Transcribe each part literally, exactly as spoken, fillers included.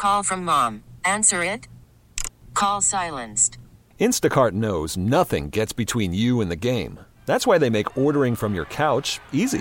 Call from mom. Answer it. Call silenced. Instacart knows nothing gets between you and the game. That's why they make ordering from your couch easy.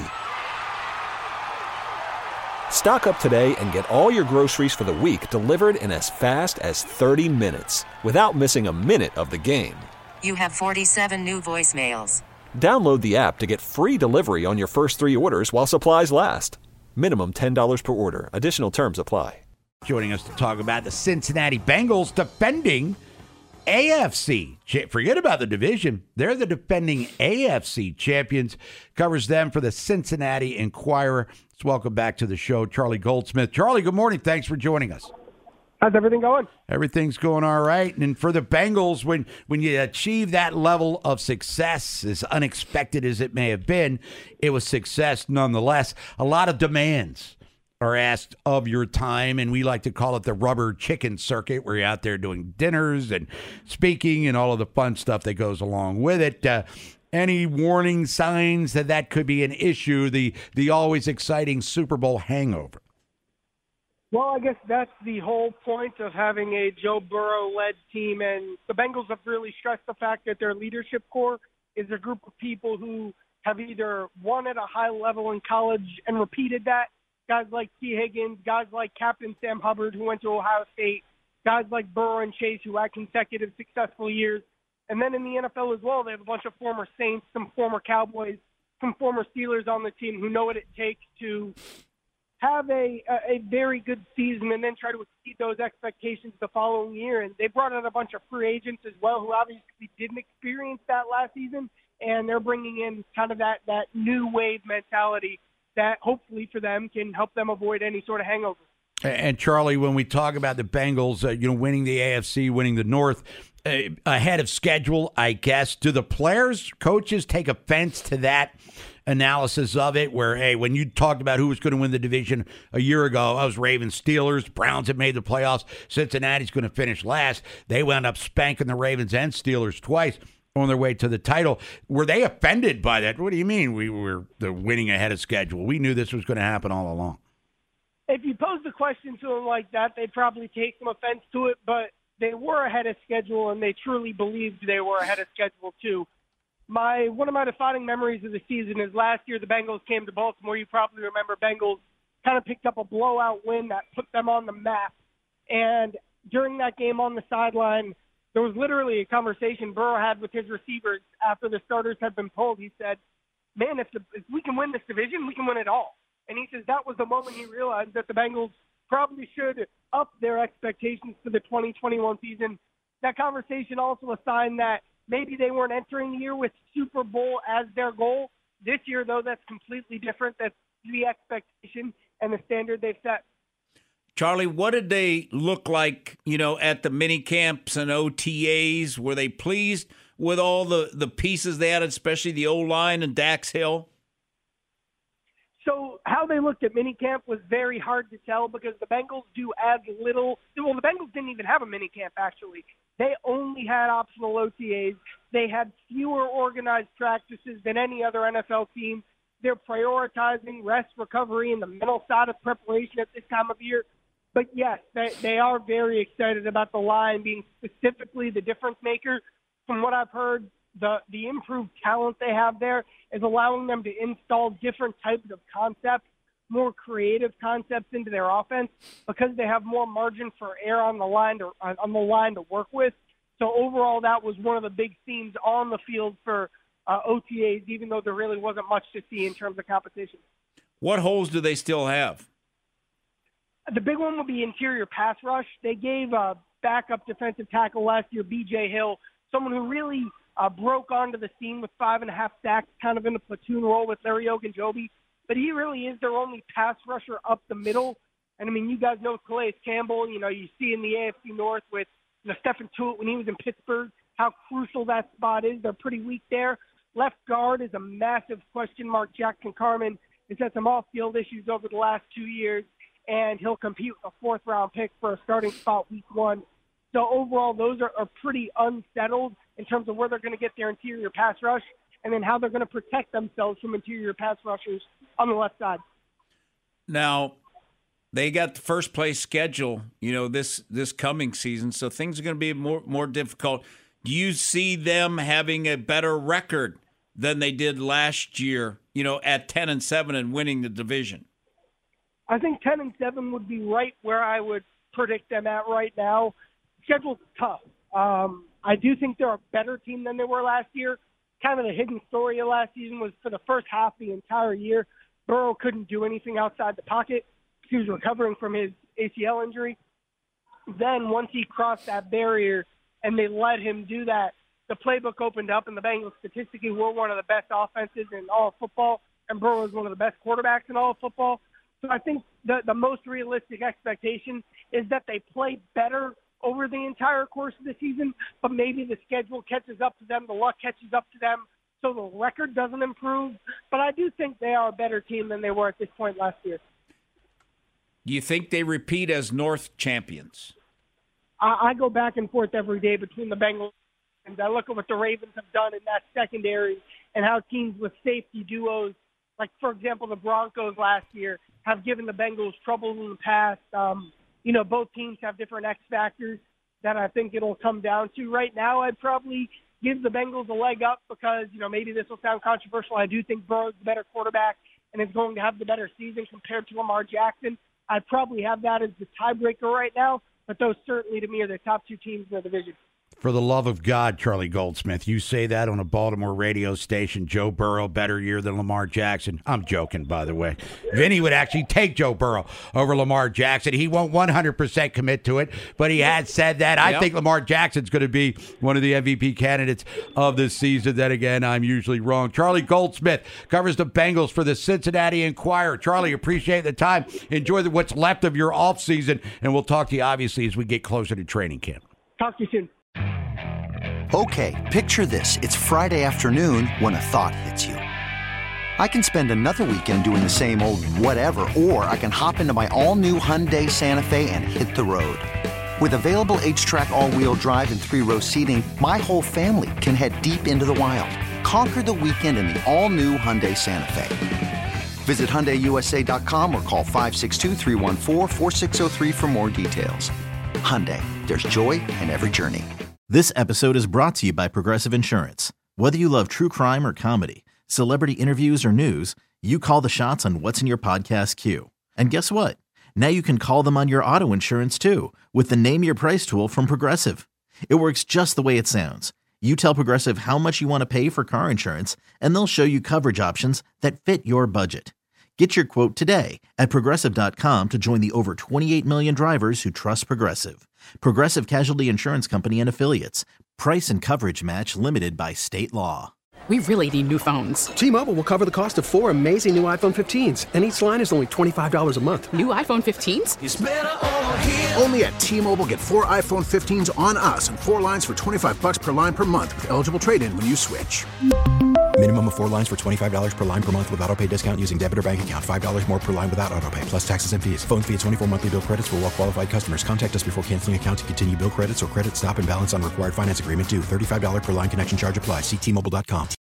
Stock up today and get all your groceries for the week delivered in as fast as thirty minutes without missing a minute of the game. You have forty-seven new voicemails. Download the app to get free delivery on your first three orders while supplies last. Minimum ten dollars per order. Additional terms apply. Joining us to talk about the Cincinnati Bengals defending A F C. Forget about the division. They're the defending A F C champions. Covers them for the Cincinnati Enquirer. Let's welcome back to the show, Charlie Goldsmith. Charlie, good morning. Thanks for joining us. How's everything going? Everything's going all right. And for the Bengals, when, when you achieve that level of success, as unexpected as it may have been, it was success nonetheless. A lot of demands are asked of your time, and we like to call it the rubber chicken circuit, where you're out there doing dinners and speaking and all of the fun stuff that goes along with it. Uh, any warning signs that that could be an issue, the the always exciting Super Bowl hangover? Well, I guess that's the whole point of having a Joe Burrow-led team, and the Bengals have really stressed the fact that their leadership core is a group of people who have either won at a high level in college and repeated that, guys like T. Higgins, guys like Captain Sam Hubbard, who went to Ohio State, guys like Burrow and Chase, who had consecutive successful years. And then in the N F L as well, they have a bunch of former Saints, some former Cowboys, some former Steelers on the team who know what it takes to have a, a, a very good season and then try to exceed those expectations the following year. And they brought in a bunch of free agents as well who obviously didn't experience that last season, and they're bringing in kind of that, that new wave mentality that hopefully for them can help them avoid any sort of hangover. And Charlie, when we talk about the Bengals, uh, you know, winning the A F C, winning the North, uh, ahead of schedule, I guess, do the players, coaches take offense to that analysis of it, where, hey, when you talked about who was going to win the division a year ago, I was Ravens, Steelers, Browns had made the playoffs, Cincinnati's going to finish last. They wound up spanking the Ravens and Steelers twice on their way to the title. Were they offended by that? What do you mean we were the winning ahead of schedule? We knew this was going to happen all along. If you pose the question to them like that, they'd probably take some offense to it, but they were ahead of schedule, and they truly believed they were ahead of schedule too. My one of my defining memories of the season is last year the Bengals came to Baltimore. You probably remember Bengals kind of picked up a blowout win that put them on the map. And during that game on the sideline, there was literally a conversation Burrow had with his receivers after the starters had been pulled. He said, man, if, the, if we can win this division, we can win it all. And he says that was the moment he realized that the Bengals probably should up their expectations for the twenty twenty-one season. That conversation also a sign that maybe they weren't entering the year with Super Bowl as their goal. This year, though, that's completely different. That's the expectation and the standard they've set. Charlie, what did they look like, you know, at the mini camps and O T As? Were they pleased with all the, the pieces they had, especially the O-line and Dax Hill? So how they looked at minicamp was very hard to tell because the Bengals do as little. Well, the Bengals didn't even have a minicamp, actually. They only had optional O T As. They had fewer organized practices than any other N F L team. They're prioritizing rest, recovery, and the mental side of preparation at this time of year. But, yes, they, they are very excited about the line being specifically the difference maker. From what I've heard, the, the improved talent they have there is allowing them to install different types of concepts, more creative concepts into their offense because they have more margin for error on the line to, on the line to work with. So overall, that was one of the big themes on the field for uh, O T As, even though there really wasn't much to see in terms of competition. What holes do they still have? The big one will be interior pass rush. They gave a backup defensive tackle last year, B J Hill, someone who really uh, broke onto the scene with five and a half sacks, kind of in a platoon role with Larry Ogunjobi. But he really is their only pass rusher up the middle. And, I mean, you guys know Calais Campbell. You know, you see in the A F C North with you know, Stephen Tuitt when he was in Pittsburgh, how crucial that spot is. They're pretty weak there. Left guard is a massive question mark. Jack Concarman has had some off-field issues over the last two years, and he'll compete with a fourth-round pick for a starting spot week one. So overall, those are, are pretty unsettled in terms of where they're going to get their interior pass rush and then how they're going to protect themselves from interior pass rushers on the left side. Now, they got the first place schedule, you know, this this coming season, so things are going to be more more difficult. Do you see them having a better record than they did last year, you know, at ten and seven and winning the division? I think ten and seven would be right where I would predict them at right now. Schedule's tough. Um, I do think they're a better team than they were last year. Kind of the hidden story of last season was for the first half the entire year, Burrow couldn't do anything outside the pocket. He was recovering from his A C L injury. Then once he crossed that barrier and they let him do that, the playbook opened up, and the Bengals statistically were one of the best offenses in all of football, and Burrow was one of the best quarterbacks in all of football. So I think the, the most realistic expectation is that they play better over the entire course of the season, but maybe the schedule catches up to them, the luck catches up to them, so the record doesn't improve. But I do think they are a better team than they were at this point last year. Do you think they repeat as North champions? I, I go back and forth every day between the Bengals and I look at what the Ravens have done in that secondary and how teams with safety duos, like, for example, the Broncos last year, have given the Bengals trouble in the past. Um, you know, both teams have different X factors that I think it'll come down to. Right now, I'd probably give the Bengals a leg up because, you know, maybe this will sound controversial. I do think Burrow's the better quarterback and is going to have the better season compared to Lamar Jackson. I'd probably have that as the tiebreaker right now, but those certainly to me are the top two teams in the division. For the love of God, Charlie Goldsmith, you say that on a Baltimore radio station. Joe Burrow, better year than Lamar Jackson. I'm joking, by the way. Vinny would actually take Joe Burrow over Lamar Jackson. He won't one hundred percent commit to it, but he had said that. I yep. think Lamar Jackson's going to be one of the M V P candidates of this season. Then again, I'm usually wrong. Charlie Goldsmith covers the Bengals for the Cincinnati Enquirer. Charlie, appreciate the time. Enjoy the, what's left of your offseason, and we'll talk to you, obviously, as we get closer to training camp. Talk to you soon. Okay, picture this. It's Friday afternoon when a thought hits you. I can spend another weekend doing the same old whatever, or I can hop into my all-new Hyundai Santa Fe and hit the road. With available H-Track all-wheel drive and three-row seating, my whole family can head deep into the wild. Conquer the weekend in the all-new Hyundai Santa Fe. Visit Hyundai U S A dot com or call five six two, three one four, four six zero three for more details. Hyundai, there's joy in every journey. This episode is brought to you by Progressive Insurance. Whether you love true crime or comedy, celebrity interviews or news, you call the shots on what's in your podcast queue. And guess what? Now you can call them on your auto insurance too with the Name Your Price tool from Progressive. It works just the way it sounds. You tell Progressive how much you want to pay for car insurance, and they'll show you coverage options that fit your budget. Get your quote today at Progressive dot com to join the over twenty-eight million drivers who trust Progressive. Progressive Casualty Insurance Company and Affiliates. Price and coverage match limited by state law. We really need new phones. T-Mobile will cover the cost of four amazing new iPhone fifteens, and each line is only twenty-five dollars a month. New iPhone fifteens? It's better over here. Only at T-Mobile, get four iPhone fifteens on us and four lines for twenty-five dollars per line per month with eligible trade-in when you switch. Minimum of four lines for twenty-five dollars per line per month with autopay discount using debit or bank account. five dollars more per line without autopay, plus taxes and fees. Phone fee at twenty-four monthly bill credits for well-qualified customers. Contact us before canceling account to continue bill credits or credit stop and balance on required finance agreement due. thirty-five dollars per line connection charge applies. See T Mobile dot com.